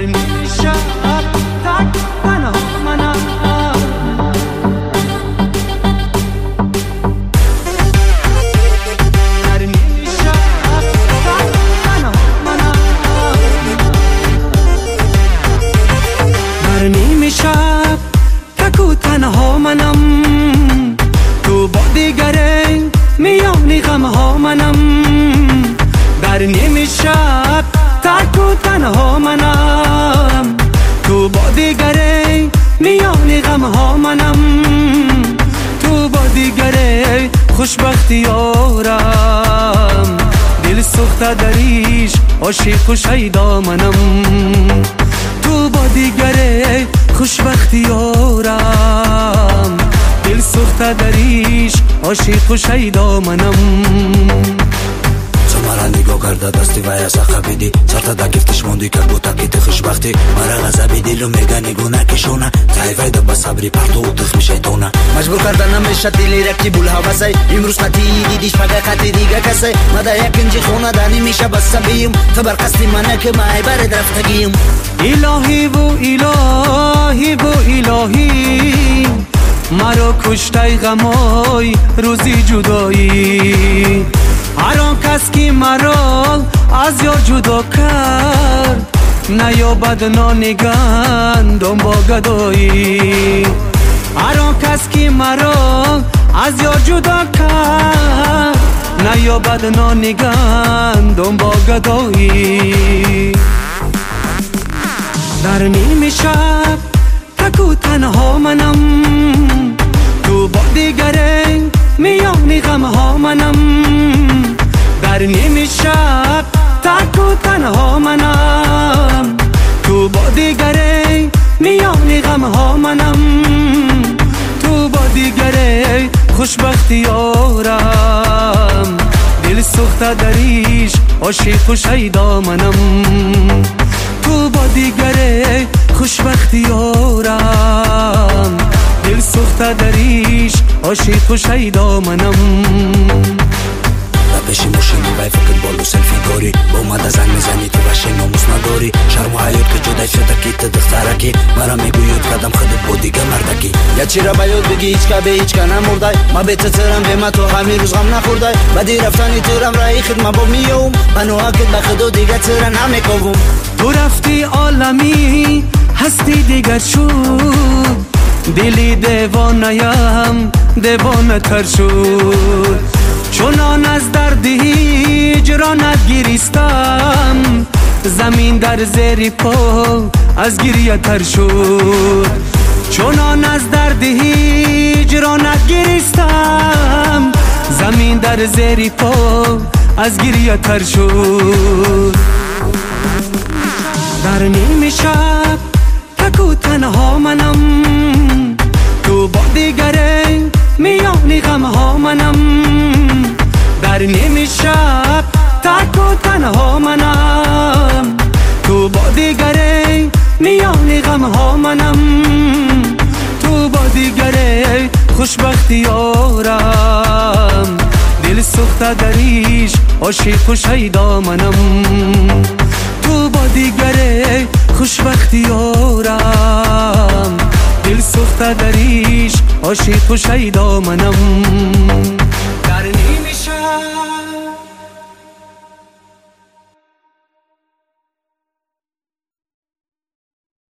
نیمه شب تک تنها منم. در نیمه شب تک تنها منم. در نیمه شب تک و تنها منم. تو با دیگره میانی غمها منم. در نیمه شب تک و تنها منم. تو با دیگره میانی غمها منم. تو با دیگره خوشبختی یارم. دل سوخته دریش عاشق و شیدا منم. تو با دیگره خوشبختی یارم. دل سوخته دریش عاشق و شیدا منم. مرا نگاه کرده دستی و یا سخبیدی سرتا دا گفتش موندی که بو تاکید خوشبختی. مرا غضبی دلو میگه نگو نکشونه تایفای دا با صبری پرتو و تخمی شیطونه. مجبور کردن نمیشه دلی رکی بول هواسای. امروز قطعی دیدیش مگه قطعی دیگه کسای. مده یکنجی خونه دانی میشه بس بیم. تو بر قصدی منه که مای برد رفتگیم. الهی و الهی و الهی مرا کشتای غمای روزی جدایی. هر آن کس که مرا از یار جدا کرد نیابد نانگندم با گدایی. هر آن کس که مرا از یار جدا کرد نیابد نانگندم با گدایی. در نیمه شب تک و تنها منم. تو با دیگره میانی غمها منم. در نیمه شب تک و تنها منم. تو با دیگره میانی غمها منم. تو با دیگره خوشبختی یارم. دل سوخته دریش عاشق و شیدا منم. تو با دیگره خوشبختی یارم. دل سوخته دریش عاشق و شیدا منم. پیشی موشینی وای فکر بالو سلفی داری. با اومده زن میزنی تو وشه ناموس نداری. شرم و حیات که جدای شده کی تو دخترکی. مرا میگو یاد کردم خودت با دیگه مردکی. یا چی را باید بگی هیچ که به هیچ که نمردای. ما به تترم به ما تو همین روز غم نخوردای. بدی رفتنی تورم رای خدمه با میوم. منو اکد بخدو دیگه تره نمیکوم. تو رفتی عالمی هستی دیگر شد. دلی دیوانه‌ام دیوانه تر شد. چونان از درد هجرانت گریستم. زمین در زیر پا از گریه تر شد. چونان از درد هجرانت گریستم. زمین در زیر پا از گریه تر شد. در نیمه شب تک و تنها منم. تو با دیگره میانی غمها منم. در نیمه شب تک و تنها منم. تو با دیگره میانی غمها منم. تو با دیگره خوشبختی یارم. دل سوخته دریش عاشق و شیدا منم. تو با دیگره خوشبختی یارم. دل سوخته دریش عاشق و شیدا منم.